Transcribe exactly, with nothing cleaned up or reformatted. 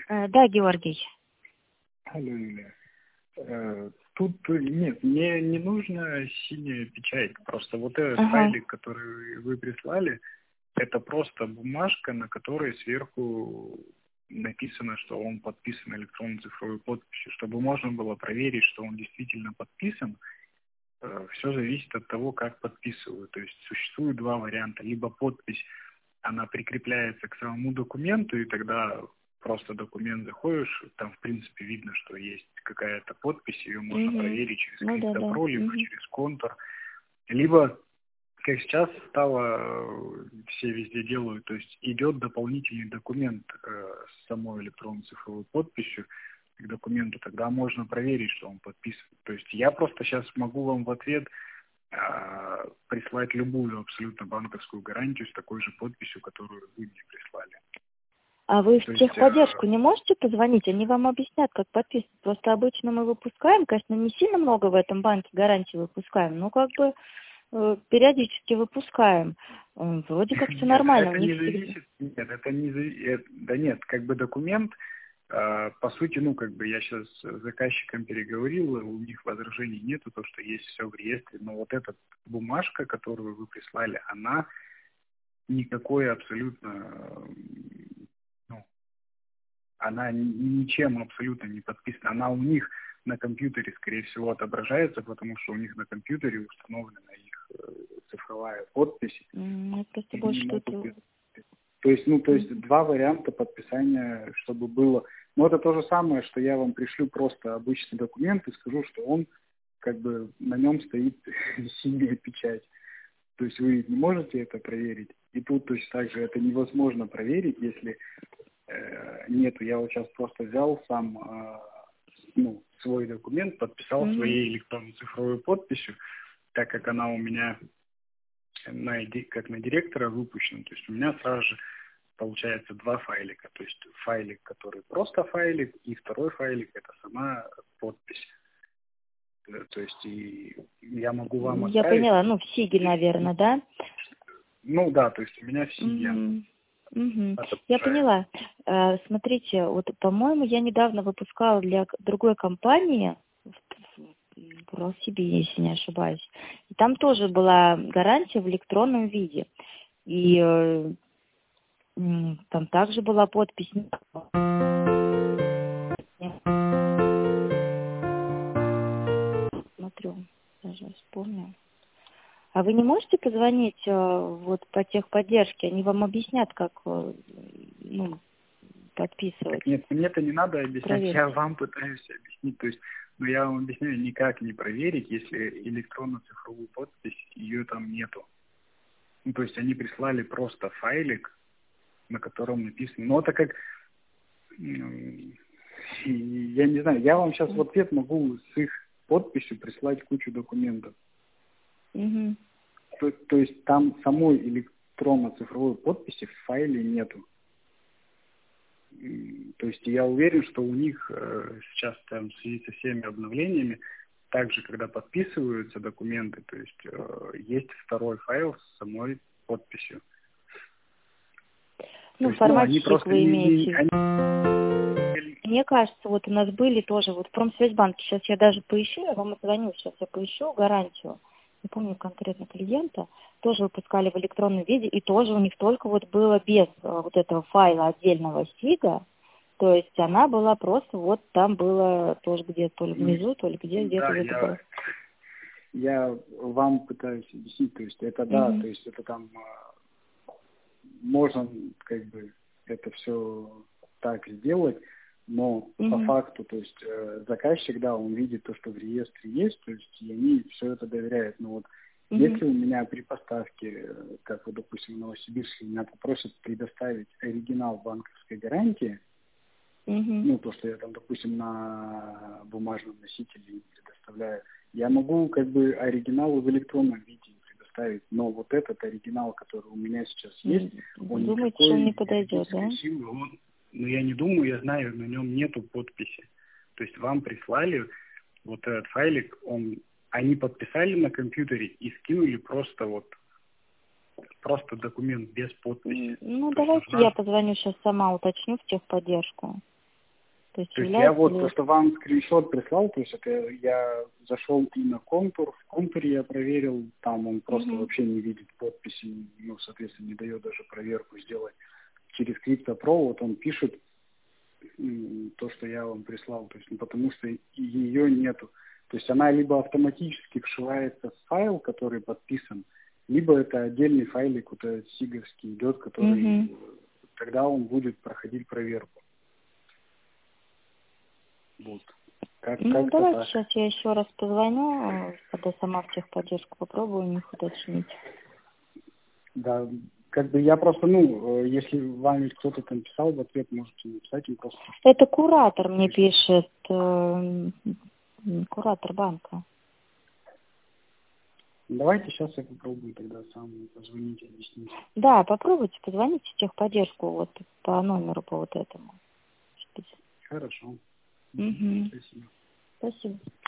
Э, Да, Георгий. Алло, Юлия. Э, Тут нет, мне не нужна синяя печать. Просто вот этот Ага. файлик, который вы прислали, это просто бумажка, на которой сверху написано, что он подписан электронной цифровой подписью. Чтобы можно было проверить, что он действительно подписан, все зависит от того, как подписывают. То есть существует два варианта. Либо подпись, она прикрепляется к самому документу, и тогда просто документ заходишь, там в принципе видно, что есть какая-то подпись, ее можно Мгм. проверить через Ну да, да. Криптопро, либо Мгм. через Контур. Либо, как сейчас стало, э, все везде делают, то есть идет дополнительный документ э, с самой электронной цифровой подписью к документу, тогда можно проверить, что он подписан. То есть я просто сейчас могу вам в ответ э, прислать любую абсолютно банковскую гарантию с такой же подписью, которую вы мне прислали. А вы в То есть, техподдержку не можете позвонить? Они вам объяснят, как подписывать. Просто обычно мы выпускаем, конечно, не сильно много в этом банке гарантий выпускаем, но как бы э, периодически выпускаем. Э, Вроде как все нет, нормально. У это них не всегда... зависит, нет, это не зависит, да нет, как бы документ, э, по сути, ну, как бы я сейчас с заказчиком переговорил, у них возражений нету, то, что есть все в реестре, но вот эта бумажка, которую вы прислали, она никакой абсолютно, э, ну, она ни- ничем абсолютно не подписана, она у них на компьютере, скорее всего, отображается, потому что у них на компьютере установлена их э, цифровая подпись, М, Я просто и они больше могут тут... без- То есть, ну, то есть Мгм. два варианта подписания, чтобы было. Но это то же самое, что я вам пришлю просто обычный документ и скажу, что он, как бы, на нем стоит синяя печать. То есть вы не можете это проверить. И тут точно так же это невозможно проверить, если э, нету. Я вот сейчас просто взял сам э, ну, свой документ, подписал Мгм. своей электронной цифровой подписью, так как она у меня на, ди- как на директора выпущена. То есть у меня сразу же получается два файлика. То есть файлик, который просто файлик, и второй файлик — это сама подпись. Э, То есть и я могу вам Я отправить. поняла. Ну, в Сиге, наверное, да? Ну да, то есть у меня в Сиге Мгм. Мгм. Я отображается. поняла. Э, Смотрите, вот, по-моему, я недавно выпускала для к- другой компании, в Россибе, если не ошибаюсь. И там тоже была гарантия в электронном виде. И э, м, там также была подпись. Смотрю, даже вспомню. А вы не можете позвонить э, вот по техподдержке? Они вам объяснят, как э, ну, подписывать, Так нет, мне-то не надо объяснять, проверить. я вам пытаюсь объяснить. То есть, ну я вам объясняю, никак не проверить, если электронно-цифровую подпись, ее там нету. Ну, то есть они прислали просто файлик, на котором написано. Ну, это как, м, и я не знаю, я вам сейчас в ответ могу с их подписью прислать кучу документов. Мгм. То, то есть там самой электронно-цифровой подписи в файле нету. М, То есть я уверен, что у них э, сейчас там в связи со всеми обновлениями, также когда подписываются документы, то есть э, есть второй файл с самой подписью. То Ну, в есть, ну, формате они сиг просто вы не, не- имеете. они- Мне кажется, вот у нас были тоже, вот в Промсвязьбанке, сейчас я даже поищу, я вам звоню, сейчас я поищу гарантию, не помню конкретно клиента, тоже выпускали в электронном виде, и тоже у них только вот было без а, вот этого файла отдельного сига, то есть она была просто, вот там было тоже где-то, то ли ну, внизу, то ли где, где-то да, вот это я, было. я вам пытаюсь объяснить, то есть это да, то Угу. есть это там э, можно как бы это все так сделать, но по Угу. факту, то есть э, заказчик, да, он видит то, что в реестре есть, то есть и они все это доверяют. Но вот Угу. если у меня при поставке, э, как вот, допустим, в Новосибирске, меня попросят предоставить оригинал банковской гарантии, Угу. ну, то, что я там, допустим, на бумажном носителе им предоставляю, я могу как бы оригиналы в электронном виде им предоставить, но вот этот оригинал, который у меня сейчас есть, он Думаете, что он никакой не подойдет, юридической да? силы, он, ну, я не думаю, я знаю, на нем нету подписи. То есть вам прислали вот этот файлик, он, они подписали на компьютере и скинули просто вот, просто документ без подписи. М, Ну, То есть давайте я нужна. позвоню сейчас сама, уточню в техподдержку. То есть, То есть является я вот ли... просто вам скриншот прислал, то есть это я зашел и на контур, в контуре я проверил, там он просто Угу. вообще не видит подписи, ну, соответственно, не дает даже проверку сделать. Через CryptoPro вот он пишет м, то, что я вам прислал, то есть, ну, потому что ее нету. То есть она либо автоматически вшивается в файл, который подписан, либо это отдельный файлик, вот этот сиговский идет, который Угу. тогда он будет проходить проверку. Вот. Как, Ну, как-то давайте так. сейчас я еще раз позвоню, э, когда сама в техподдержку попробую у них уточнить. Да, как бы я просто, ну, э, если вам ведь кто-то там писал в ответ, можете написать им просто. Это куратор мне пишет, э, м, куратор банка. Давайте сейчас я попробую тогда сам позвонить, объяснить. Да, попробуйте, позвоните в техподдержку вот по номеру по вот этому. Хорошо. Угу. Спасибо. Спасибо.